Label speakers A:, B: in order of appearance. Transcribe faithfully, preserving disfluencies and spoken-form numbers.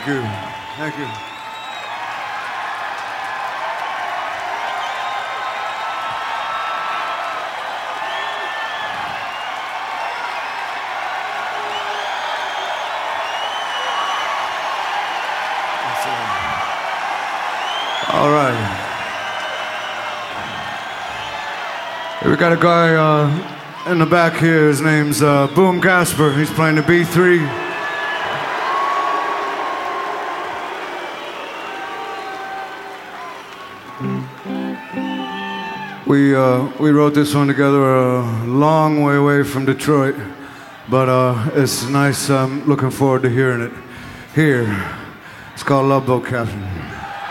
A: Thank you. Thank you. All right. We got a guy uh, in the back here. His name's uh, Boom Gasper. He's playing the B three. We uh, we wrote this one together a long way away from Detroit, but uh, it's nice. I'm looking forward to hearing it here. It's called Love Boat Captain.